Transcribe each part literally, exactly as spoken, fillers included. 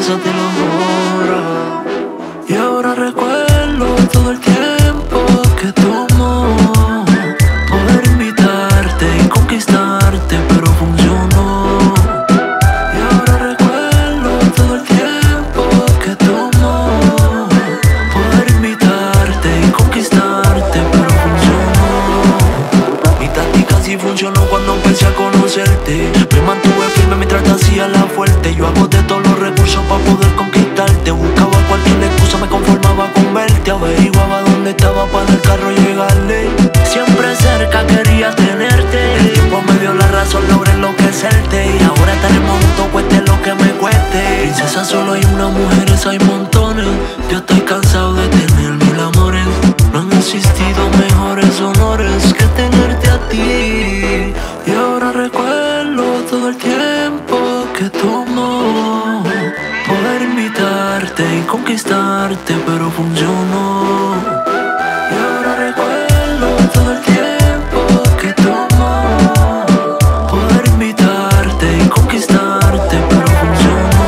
princesa te lo juro. Y ahora recuerdo todo el tiempo que tomó poder invitarte y conquistarte, pero funcionó. Y ahora recuerdo todo el tiempo que tomó poder invitarte y conquistarte, pero funcionó. Mi táctica sí funcionó cuando empecé a conocerte. Me mantuve firme mientras te hacía la fuerte. Yo agoté todos los recursos para poder conquistarte. Buscaba cualquier excusa, me conformaba con verte. Averiguaba dónde estaba para el carro llegarle. Siempre cerca quería tenerte. El tiempo me dio la razón, logré enloquecerte. Y ahora estaremos juntos, cueste lo que me cueste. Princesa, solo hay una mujer, hay montones. Yo estoy cansado de tener mil amores. No han existido mejores honores que tenerte a ti. Y ahora recuerdo todo el tiempo que tomó poder invitarte y conquistarte, pero funcionó. Y ahora recuerdo todo el tiempo que tomó poder invitarte y conquistarte, pero funcionó.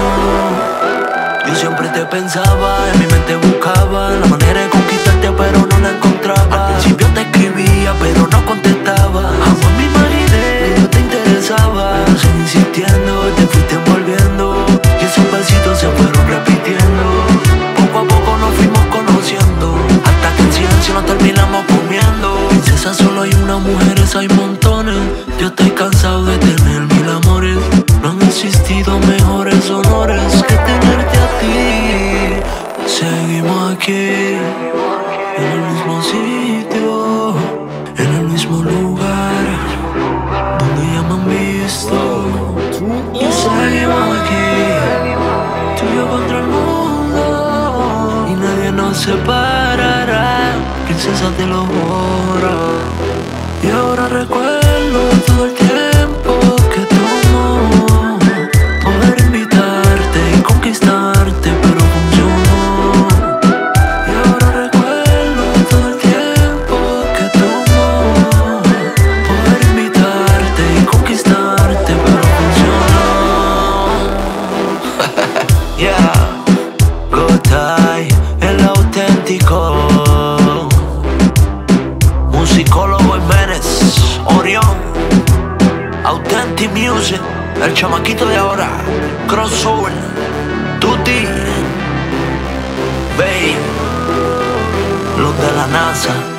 Yo siempre te pensaba, en mi mente buscaba la manera de conquistarte, pero no la encontraba. Al principio te escribía, pero no contestaba. Jamás me imaginé que yo te interesaba. Pero seguí insistiendo, te fuiste envolviendo, y esos besitos se fueron repitiendo. Poco a poco nos fuimos conociendo, hasta que en silencio nos terminamos comiendo. Princesa, solo hay una mujer, hay montones. Yo estoy cansado de tener mil amores. No han existido mejores honores que tenerte a ti. Seguimos aquí, en el mismo sitio, en el mismo lugar donde ya me han visto. Y seguimos aquí, tú y yo contra el mundo, y nadie nos separará. Princesa, te lo juro. Y ahora recuerdo todo el tiempo que tomó poder invitarte y conquistarte, pero funcionó. Y ahora recuerdo todo el tiempo que tomó poder invitarte y conquistarte, pero funcionó. Yeah, Gotay, el auténtico musicólogo Jiménez, Orión, Authentic Music, el chamaquito de ahora, Crossover, Tutti, Babe, los de la NASA.